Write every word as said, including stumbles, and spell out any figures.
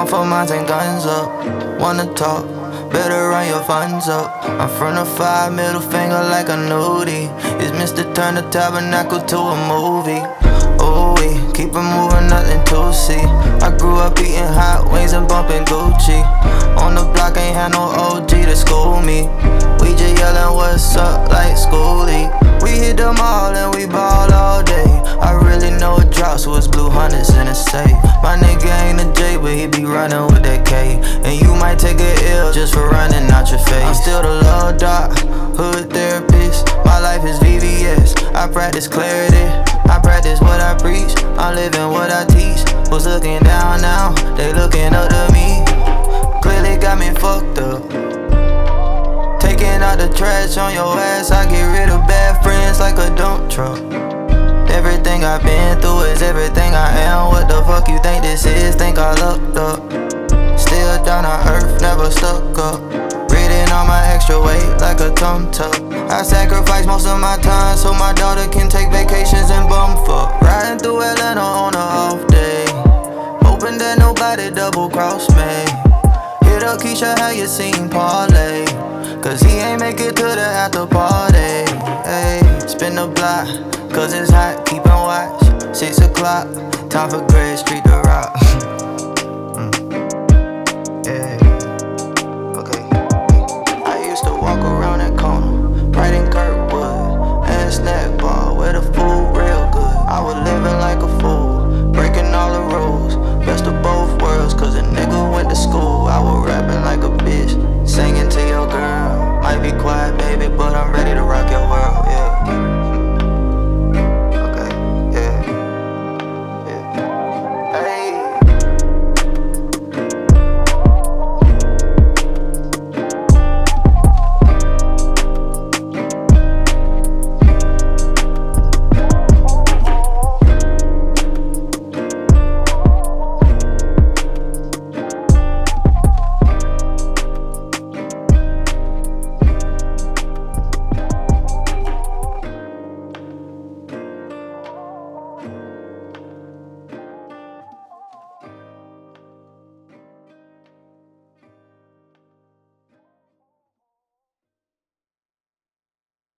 for mines and guns up. Wanna talk, better run your funds up. I'm from the five, middle finger like a nudie. It's Mister Turn the Tabernacle to a movie. Ooh, we keep it moving, nothing to see. I grew up eating hot wings and bumping Gucci. On the block ain't had no O G to school me. We just yelling what's up like schoolie. We hit them all and we ball all day. I really know a drop, so it's blue hundreds in a safe. My nigga ain't a J, but he be running with that K. And you might take a L just for running out your face. I'm still the love doc, hood therapist. My life is V V S, I practice clarity. I practice what I preach, I'm living what I teach. Who's looking down now, they looking up to me. Clearly got me fucked up. Taking out the trash on your ass, I get rid of bad friends like a dump truck. Everything I've been through is everything I am. What the fuck you think this is? Think I lucked up. Still down on earth, never stuck up. Breathing on my extra weight like a tum tuck. I sacrifice most of my time so my daughter can take vacations and bum fuck. Riding through Atlanta on a off day, hoping that nobody double cross me. Hit up Keisha, how you seen Parlay? Cause he ain't make it to the after party. Hey, spin the block, cause it's hot, keepin' watch. Six o'clock, time for Greg Street to rock.